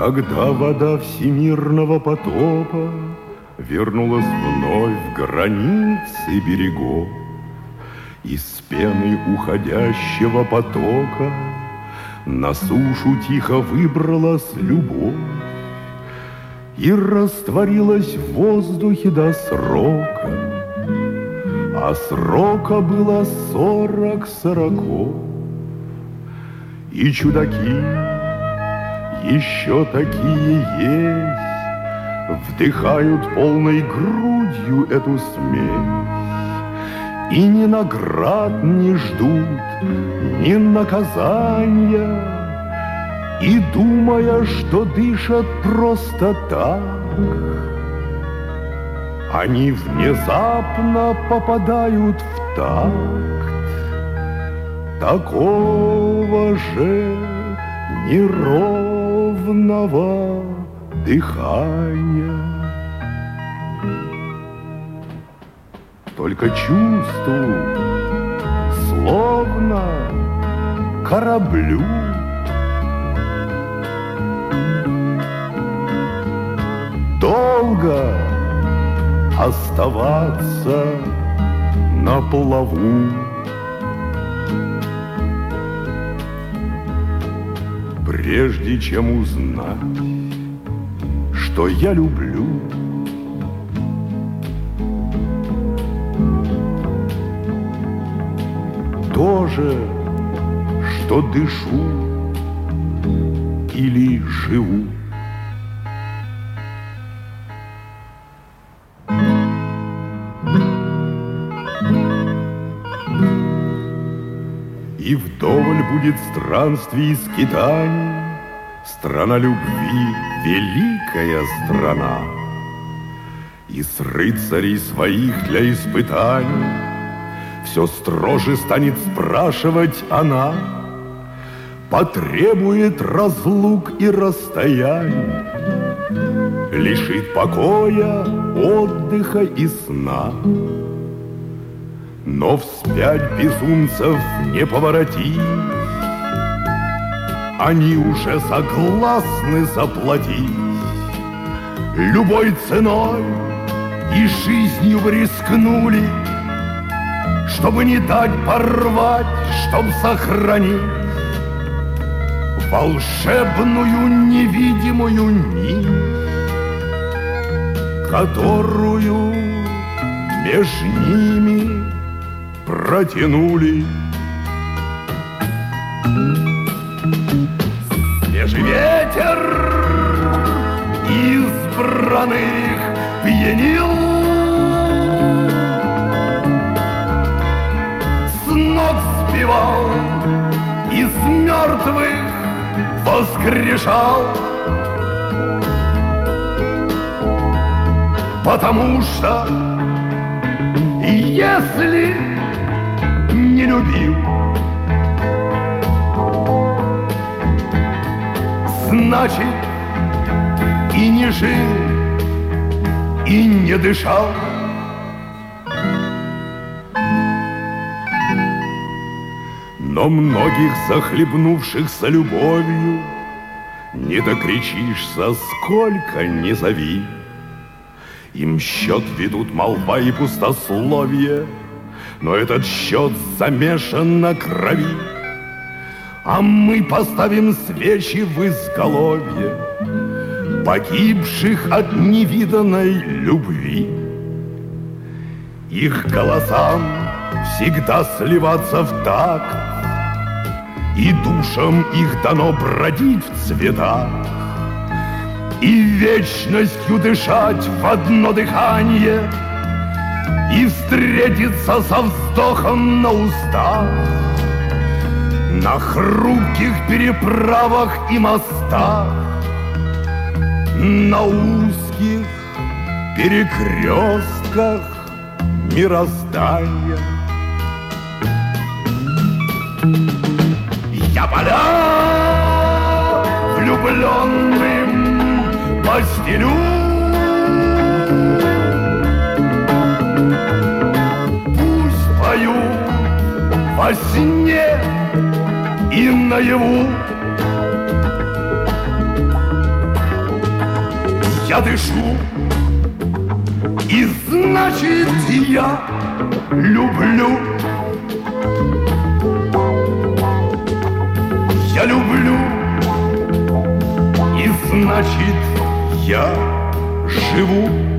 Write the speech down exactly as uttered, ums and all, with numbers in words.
Когда вода всемирного потопа вернулась вновь в границы берегов, из пены уходящего потока на сушу тихо выбралась любовь и растворилась в воздухе до срока, а срока было сорок сороков. И чудаки еще такие есть, вдыхают полной грудью эту смесь, и ни наград не ждут, ни наказания, и думая, что дышат просто так, они внезапно попадают в такт такого же неровного дыхания. Только чувствую, словно кораблю долго оставаться на плаву. Прежде чем узнать, что я люблю, то же, что дышу или живу. И вдоволь будет странствий и скитаний, страна любви, великая страна. И с рыцарей своих для испытаний все строже станет спрашивать она, потребует разлук и расстояний, лишит покоя, отдыха и сна. Но вспять безумцев не поворотить, они уже согласны заплатить любой ценой, и жизнью вы рискнули, чтобы не дать порвать, чтоб сохранить волшебную невидимую нить, которую между ними протянули. Свежий ветер избранных пьянил, с ног сбивал, из мертвых воскрешал, потому что если не любил, значит и не жил, и не дышал. Но многих захлебнувшихся любовью не докричишься, сколько не зови. Им счет ведут молва и пустословие, но этот счет замешан на крови. А мы поставим свечи в изголовье погибших от невиданной любви. Их голосам всегда сливаться в такт, и душам их дано бродить в цветах, и вечностью дышать в одно дыхание, и встретиться со вздохом на устах, на хрупких переправах и мостах, на узких перекрестках мироздания. Я поля влюбленным постелю, пусть поют во сне и наяву. я дышу, и значит я люблю. Я люблю, и значит я живу.